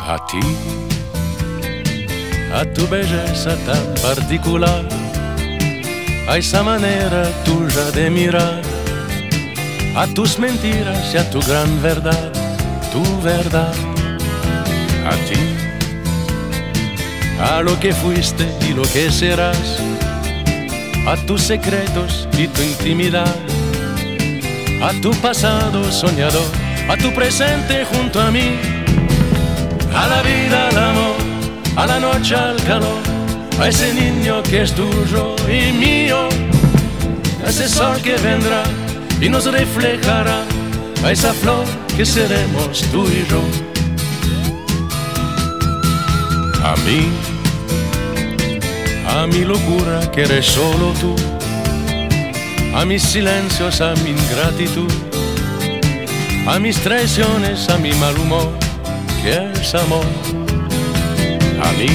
A ti, a tu belleza tan particular, a esa manera tuya de mirar, a tus mentiras y a tu gran verdad, tu verdad. A ti, a lo que fuiste y lo que serás, a tus secretos y tu intimidad, a tu pasado soñador, a tu presente junto a mí, a la vida, al amor, a la noche, al calor, a ese niño que es tuyo y mío, a ese sol que vendrá y nos reflejará, a esa flor que seremos tú y yo. A mi locura que eres solo tú, a mis silencios, a mi ingratitud, a mis traiciones, a mi mal humor, que es amor. A mí,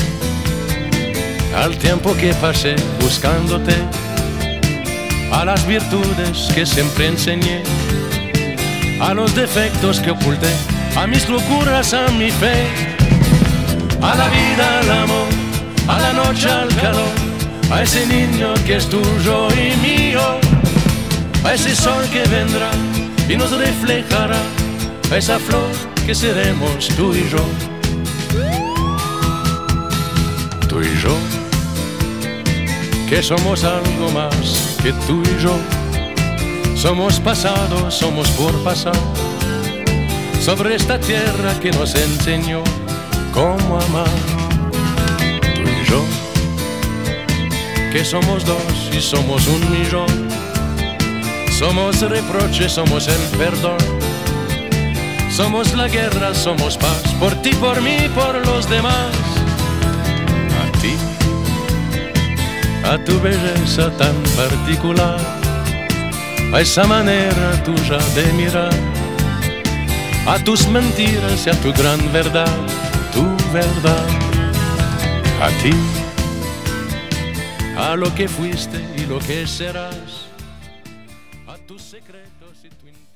al tiempo que pasé buscándote, a las virtudes que siempre enseñé, a los defectos que oculté, a mis locuras, a mi fe, a la vida, al amor, a la noche, al calor, a ese niño que es tuyo y mío, a ese sol que vendrá y nos reflejará, a esa flor que seremos tú y yo. Tú y yo, que somos algo más que tú y yo. Somos pasado, somos por pasar, sobre esta tierra que nos enseñó cómo amar. Tú y yo, que somos dos y somos un millón. Somos reproche, somos el perdón. Somos la guerra, somos paz, por ti, por mí, por los demás. A ti, a tu belleza tan particular, a esa manera tuya de mirar, a tus mentiras y a tu gran verdad, tu verdad. A ti, a lo que fuiste y lo que serás, a tus secretos y tu